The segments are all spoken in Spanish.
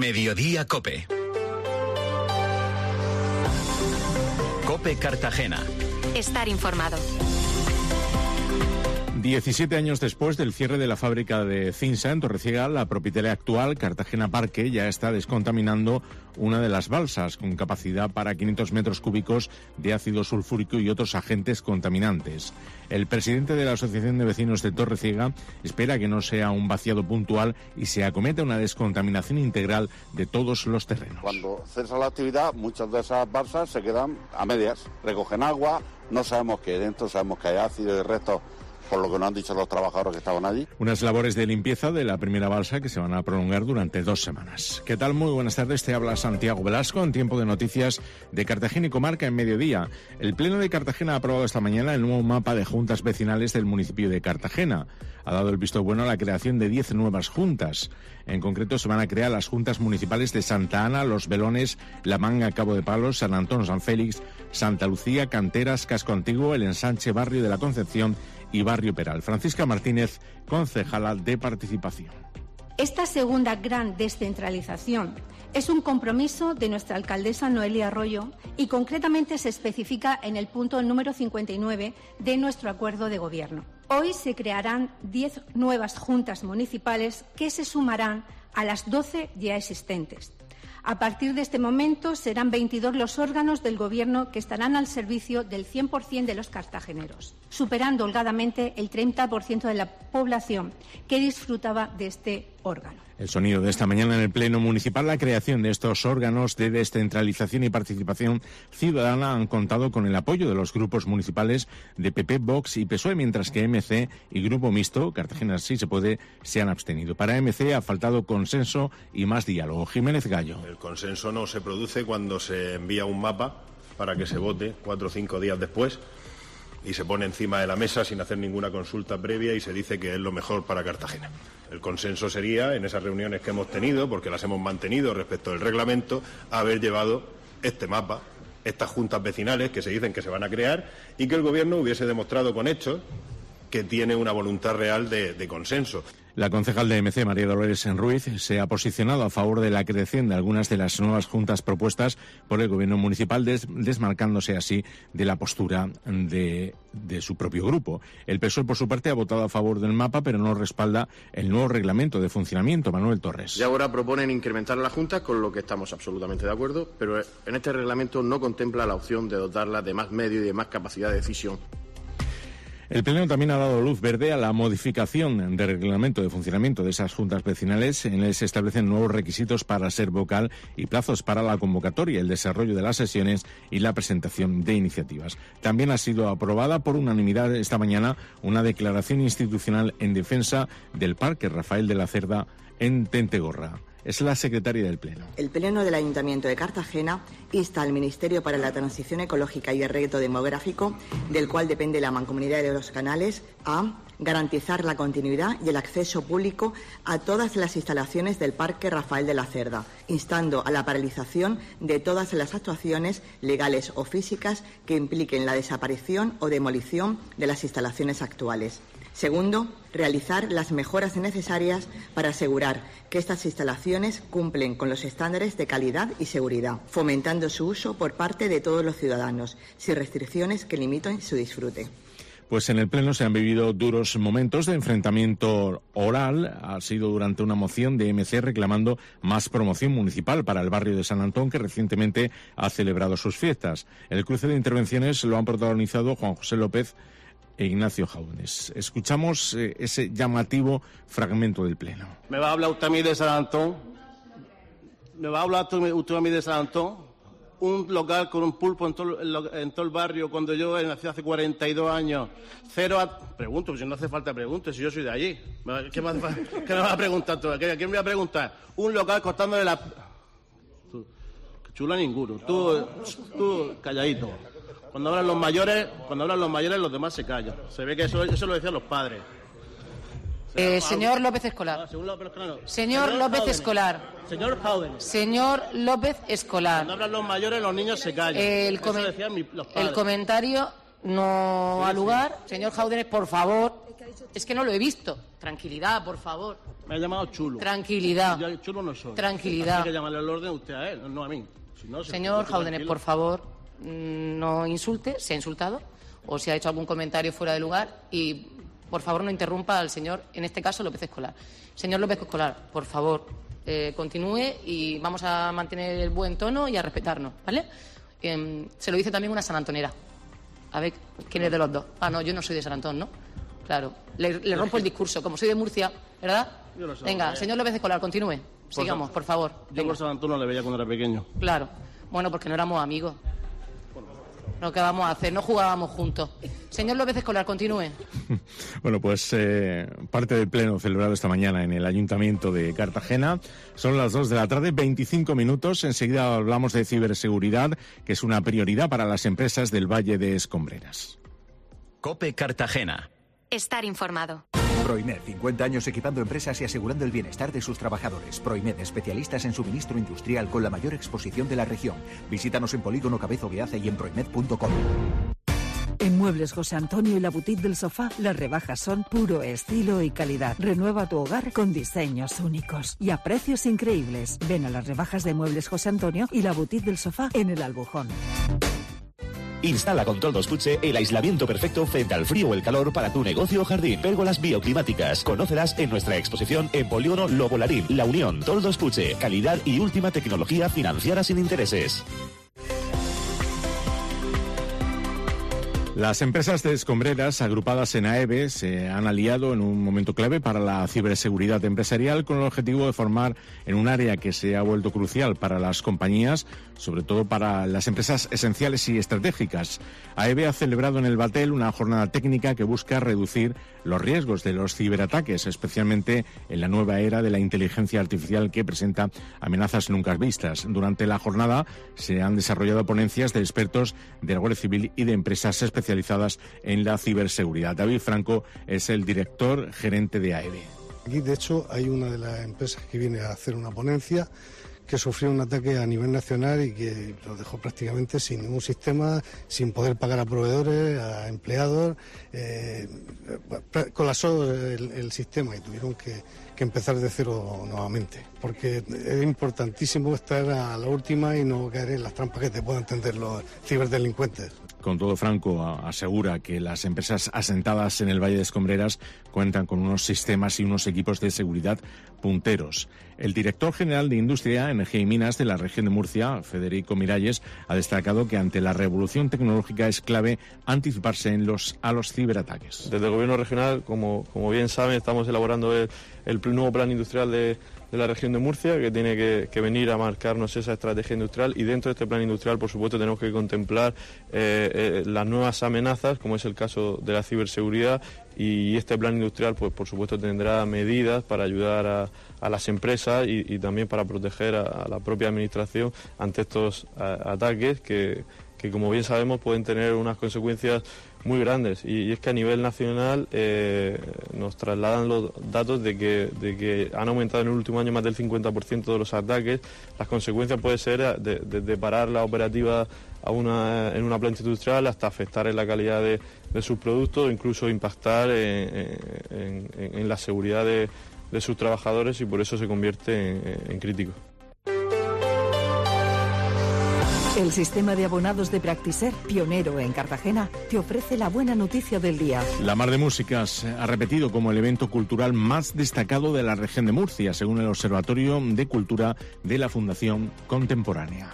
Mediodía Cope. Cope Cartagena. Estar informado. 17 años después del cierre de la fábrica de Cinsa en Torreciega, la propietaria actual, Cartagena Parque, ya está descontaminando una de las balsas con capacidad para 500 metros cúbicos de ácido sulfúrico y otros agentes contaminantes. El presidente de la Asociación de Vecinos de Torreciega espera que no sea un vaciado puntual y se acometa una descontaminación integral de todos los terrenos. Cuando cesa la actividad, muchas de esas balsas se quedan a medias, recogen agua, no sabemos qué hay dentro, sabemos que hay ácido y restos, por lo que nos han dicho los trabajadores que estaban allí. Unas labores de limpieza de la primera balsa que se van a prolongar durante 2 semanas. ¿Qué tal? Muy buenas tardes, te habla Santiago Velasco en tiempo de noticias de Cartagena y Comarca en Mediodía. El Pleno de Cartagena ha aprobado esta mañana el nuevo mapa de juntas vecinales del municipio de Cartagena. Ha dado el visto bueno a la creación de 10 nuevas juntas. En concreto se van a crear las juntas municipales de Santa Ana, Los Belones, La Manga, Cabo de Palos, San Antón, San Félix, Santa Lucía, Canteras, Casco Antiguo, El Ensanche, Barrio de la Concepción y Barrio Peral. Francisca Martínez, concejala de Participación. Esta segunda gran descentralización es un compromiso de nuestra alcaldesa Noelia Arroyo y concretamente se especifica en el punto número 59 de nuestro acuerdo de gobierno. Hoy se crearán 10 nuevas juntas municipales que se sumarán a las 12 ya existentes. A partir de este momento serán 22 los órganos del Gobierno que estarán al servicio del 100% de los cartageneros, superando holgadamente el 30% de la población que disfrutaba de este órgano. El sonido de esta mañana en el Pleno Municipal. La creación de estos órganos de descentralización y participación ciudadana han contado con el apoyo de los grupos municipales de PP, Vox y PSOE, mientras que MC y Grupo Mixto, Cartagena Sí se puede, se han abstenido. Para MC ha faltado consenso y más diálogo. Jiménez Gallo. El consenso no se produce cuando se envía un mapa para que se vote 4 o 5 días después y se pone encima de la mesa sin hacer ninguna consulta previa y se dice que es lo mejor para Cartagena. El consenso sería, en esas reuniones que hemos tenido, porque las hemos mantenido respecto del reglamento, haber llevado este mapa, estas juntas vecinales que se dicen que se van a crear y que el Gobierno hubiese demostrado con hechos que tiene una voluntad real de consenso. La concejal de MC, María Dolores Ruiz, se ha posicionado a favor de la creación de algunas de las nuevas juntas propuestas por el Gobierno municipal, desmarcándose así de la postura de su propio grupo. El PSOE, por su parte, ha votado a favor del mapa, pero no respalda el nuevo reglamento de funcionamiento. Manuel Torres. Y ahora proponen incrementar la Junta, con lo que estamos absolutamente de acuerdo, pero en este reglamento no contempla la opción de dotarla de más medios y de más capacidad de decisión. El Pleno también ha dado luz verde a la modificación del reglamento de funcionamiento de esas juntas vecinales. En él se establecen nuevos requisitos para ser vocal y plazos para la convocatoria, el desarrollo de las sesiones y la presentación de iniciativas. También ha sido aprobada por unanimidad esta mañana una declaración institucional en defensa del Parque Rafael de la Cerda en Tentegorra. Es la secretaria del Pleno. El Pleno del Ayuntamiento de Cartagena insta al Ministerio para la Transición Ecológica y el Reto Demográfico, del cual depende la Mancomunidad de los Canales, a garantizar la continuidad y el acceso público a todas las instalaciones del Parque Rafael de la Cerda, instando a la paralización de todas las actuaciones legales o físicas que impliquen la desaparición o demolición de las instalaciones actuales. Segundo, realizar las mejoras necesarias para asegurar que estas instalaciones cumplen con los estándares de calidad y seguridad, fomentando su uso por parte de todos los ciudadanos, sin restricciones que limiten su disfrute. Pues en el Pleno se han vivido duros momentos de enfrentamiento oral. Ha sido durante una moción de MC reclamando más promoción municipal para el barrio de San Antón, que recientemente ha celebrado sus fiestas. El cruce de intervenciones lo han protagonizado Juan José López e Ignacio Jaunes. Escuchamos ese llamativo fragmento del Pleno. ¿Me va a hablar usted a mí de San Antón? ¿Me va a hablar usted a mí de San Antón? Un local con un pulpo en todo el barrio cuando yo nací hace 42 años. Pregunto, si no hace falta preguntar, si yo soy de allí. ¿Qué me va a preguntar tú? ¿A quién me va a preguntar? Un local costándole la... Chula ninguno. Tú calladito. Cuando hablan los mayores, los demás se callan. Se ve que eso lo decían los padres. Señor López Escolar. Señor López Escolar. Señor Jaunes. Señor López Escolar. Cuando hablan los mayores, los niños se callan. Eso decían los padres. El comentario no ha lugar. Señor Jaunes, por favor. Es que no lo he visto. Tranquilidad, por favor. Me ha llamado chulo. Tranquilidad. Yo chulo no soy. Tranquilidad. Hay que llamarle al orden a usted a él, no a mí. Si no, Señor Jaudenet, por favor, no insulte, se ha insultado o se ha hecho algún comentario fuera de lugar y, por favor, no interrumpa al señor, en este caso, López Escolar. Señor López Escolar, por favor, continúe y vamos a mantener el buen tono y a respetarnos, ¿vale? Se lo dice también una sanantonera. A ver, ¿quién es de los dos? Ah, no, yo no soy de San Antón, ¿no? Claro, le rompo el discurso. Como soy de Murcia, ¿verdad? Yo lo sé. Venga, señor López Escolar, continúe. Sigamos, por favor. Yo por San Antón no le veía cuando era pequeño. Claro. Bueno, porque no éramos amigos. Lo que vamos a hacer, no jugábamos juntos. Señor López Escolar, continúe. Bueno, pues parte del pleno celebrado esta mañana en el Ayuntamiento de Cartagena. Son las 2 de la tarde, 25 minutos. Enseguida hablamos de ciberseguridad, que es una prioridad para las empresas del Valle de Escombreras. COPE Cartagena. Estar informado. Proimed, 50 años equipando empresas y asegurando el bienestar de sus trabajadores. Proimed, especialistas en suministro industrial con la mayor exposición de la región. Visítanos en Polígono Cabezo Beace y en proimed.com. En Muebles José Antonio y la Boutique del Sofá, las rebajas son puro estilo y calidad. Renueva tu hogar con diseños únicos y a precios increíbles. Ven a las rebajas de Muebles José Antonio y la Boutique del Sofá en el Albujón. Instala con Toldos Puche el aislamiento perfecto frente al frío o el calor para tu negocio o jardín. Pérgolas bioclimáticas. Conócelas en nuestra exposición en Polígono Lobo Larín. La Unión. Toldos Puche. Calidad y última tecnología financiada sin intereses. Las empresas de Escombreras agrupadas en AEVE se han aliado en un momento clave para la ciberseguridad empresarial con el objetivo de formar en un área que se ha vuelto crucial para las compañías, sobre todo para las empresas esenciales y estratégicas. AEVE ha celebrado en el Batel una jornada técnica que busca reducir los riesgos de los ciberataques, especialmente en la nueva era de la inteligencia artificial que presenta amenazas nunca vistas. Durante la jornada se han desarrollado ponencias de expertos de la Guardia Civil y de empresas especializadas en la ciberseguridad. David Franco es el director gerente de AEVE. Aquí, de hecho, hay una de las empresas que viene a hacer una ponencia que sufrió un ataque a nivel nacional y que lo dejó prácticamente sin ningún sistema, sin poder pagar a proveedores, a empleados, colapsó el sistema y tuvieron que empezar de cero nuevamente, porque es importantísimo estar a la última y no caer en las trampas que te puedan tender los ciberdelincuentes. Con todo, Franco asegura que las empresas asentadas en el Valle de Escombreras cuentan con unos sistemas y unos equipos de seguridad punteros. El director general de Industria, Energía y Minas de la región de Murcia, Federico Miralles, ha destacado que ante la revolución tecnológica es clave anticiparse a los ciberataques. Desde el Gobierno regional, como bien saben, estamos elaborando el nuevo plan industrial de la región de Murcia, que tiene que venir a marcarnos esa estrategia industrial, y dentro de este plan industrial, por supuesto, tenemos que contemplar las nuevas amenazas, como es el caso de la ciberseguridad, y este plan industrial, pues por supuesto, tendrá medidas para ayudar a las empresas y también para proteger a la propia administración ante estos ataques que, como bien sabemos, pueden tener unas consecuencias muy grandes, y es que a nivel nacional nos trasladan los datos de que han aumentado en el último año más del 50% de los ataques. Las consecuencias pueden ser desde parar la operativa en una planta industrial hasta afectar en la calidad de sus productos, o incluso impactar en la seguridad de sus trabajadores, y por eso se convierte en crítico. El sistema de abonados de Practiser, pionero en Cartagena, te ofrece la buena noticia del día. La Mar de Músicas ha repetido como el evento cultural más destacado de la región de Murcia, según el Observatorio de Cultura de la Fundación Contemporánea.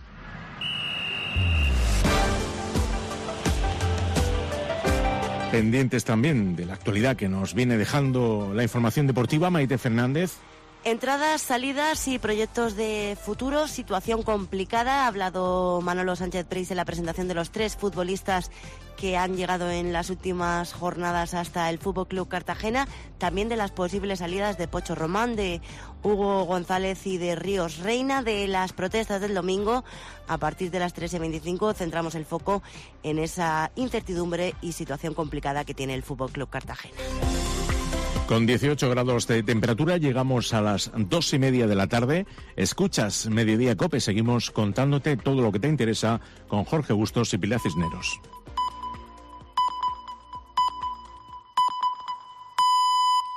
Pendientes también de la actualidad que nos viene dejando la información deportiva, Maite Fernández. Entradas, salidas y proyectos de futuro, situación complicada. Ha hablado Manolo Sánchez Preix en la presentación de los 3 futbolistas que han llegado en las últimas jornadas hasta el Fútbol Club Cartagena, también de las posibles salidas de Pocho Román, de Hugo González y de Ríos Reina, de las protestas del domingo. A partir de las 13:25 centramos el foco en esa incertidumbre y situación complicada que tiene el Fútbol Club Cartagena. Con 18 grados de temperatura llegamos a las 2:30 de la tarde. Escuchas Mediodía COPE. Seguimos contándote todo lo que te interesa con Jorge Bustos y Pilar Cisneros.